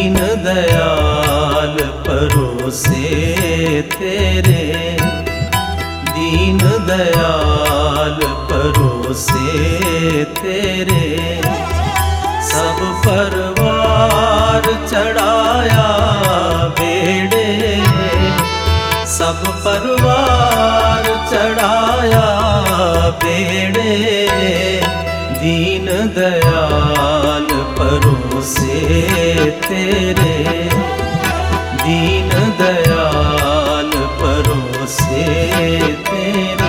दीन दयाल परोसे तेरे, दीन दयाल परोसे तेरे। सब परवार चढ़ाया बेड़े, सब परवार चढ़ाया बेड़े। दीन दयाल परोसे तेरे, दीन दयाल परोसे तेरे।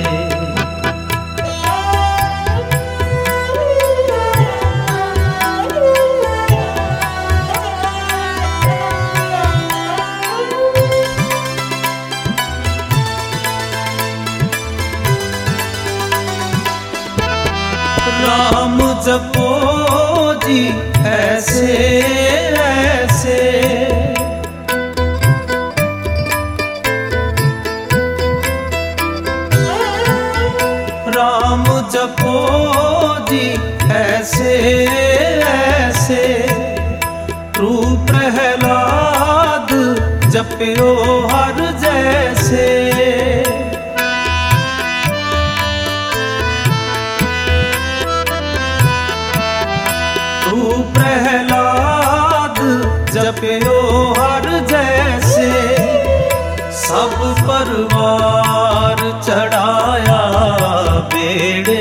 राम जपो जी ऐसे ऐसे, राम जपो जी ऐसे ऐसे। तू प्रहलाद जप्यो हर जैसे, तू प्रहलाद जप्यो हर जैसे। सब परवार चढ़ाया बेड़े,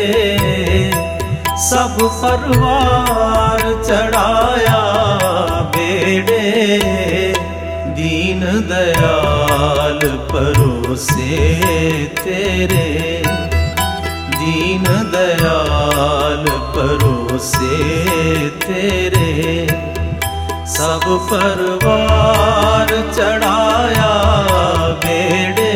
सब परवार चढ़ाया बेड़े। दीन दयाल परोसे तेरे, दीन दयाल परोसे तेरे। सब परवार चढ़ाया बेड़े,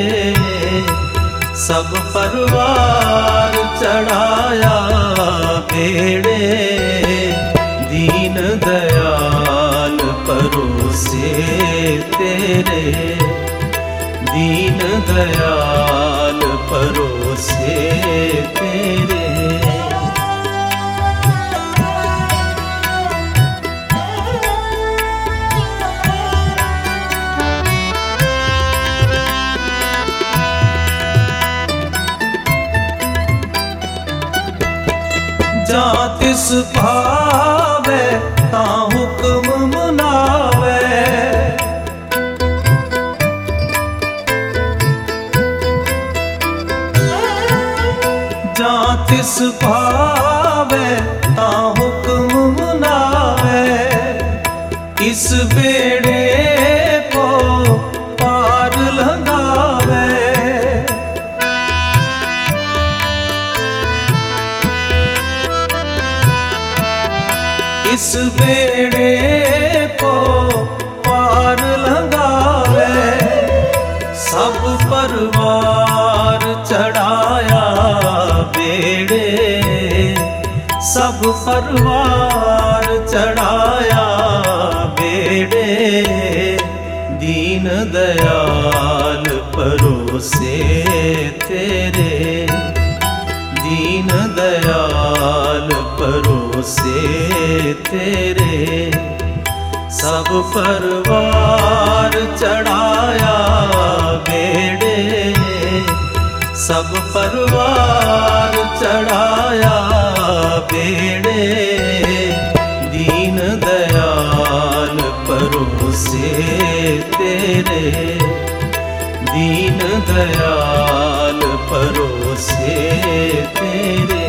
सब परवार चढ़ाया बेड़े। दीन दयाल परोसे तेरे, दीन दयाल परोसे तेरे। जा तिस भावे ता हुक्म मनावे, जा तिस भावे ता हुक्म मनावे। इस बेड़े को पार लगावे, इस बेड़े को पार लगावे। सब परवार चढ़ाया बेड़े, सब परवार चढ़ाया बेड़े। दीन दयाल परोसे तेरे, दीन दयाल परोसे तेरे। सब परवार चढ़ाया बेड़े, सब परवार चढ़ाया बेड़े। दीन दयाल परोसे तेरे, दीन दयाल परोसे तेरे।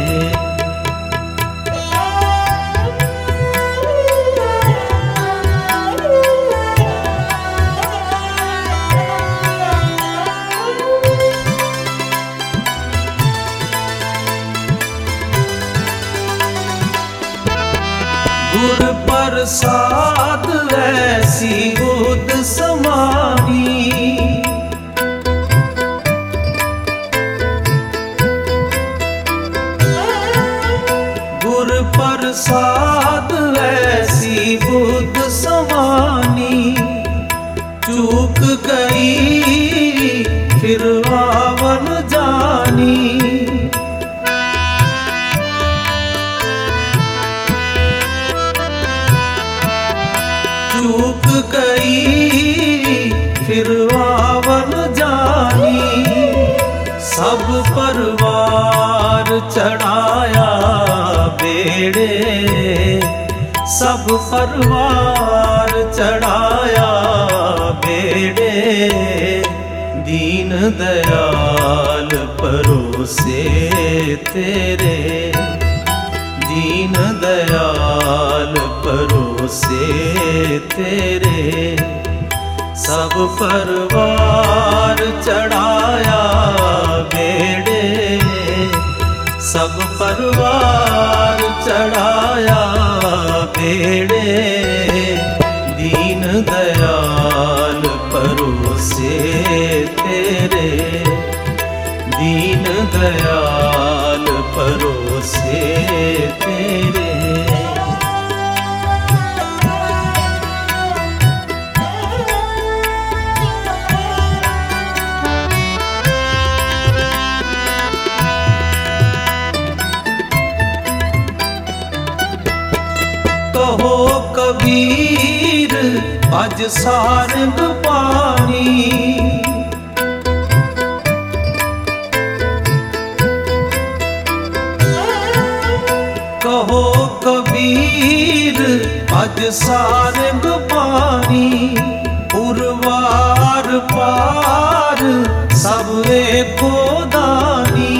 गुर प्रसाद ऐसी गोद समानी, गुर प्रसाद ऐसी गोद समानी। चूक गई फिर आवन जानी, चूक गई फिर आवन जानी। सब परवार चढ़ाया बेड़े, सब परवार चढ़ाया बेड़े। दीन दयाल परोसे तेरे, दीन दयाल परोसे तेरे। सब परवार चढ़ाया बेड़े, सब परवार चढ़ाया बेड़े। दीन दयाल परोसे तेरे, दीन दयाल परोसे तेरे। कहो कबीर अज सारंग पानी। कहो कबीर अज सारंग पानी। उरवार पार सब एको दानी।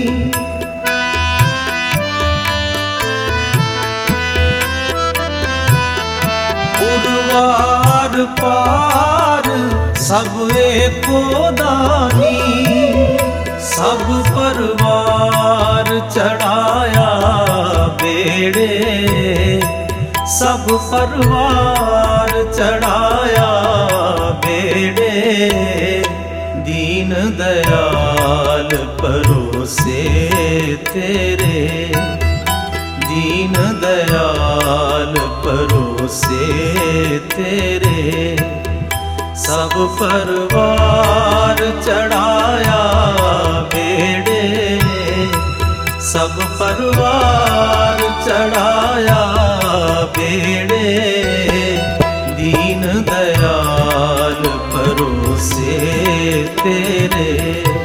उरवार पार सब एको दानी। सब परवार चढ़ाया बेड़े, सब परवार चढ़ाया बेड़े। दीन दयाल परोसे तेरे, दीन दयाल परोसे तेरे। सब परवार चढ़ाया बेड़े, सब परवार चढ़ाया बेड़े। दीन दयाल परोसे तेरे,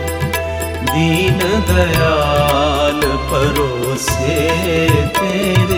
दीन दयाल परोसे तेरे।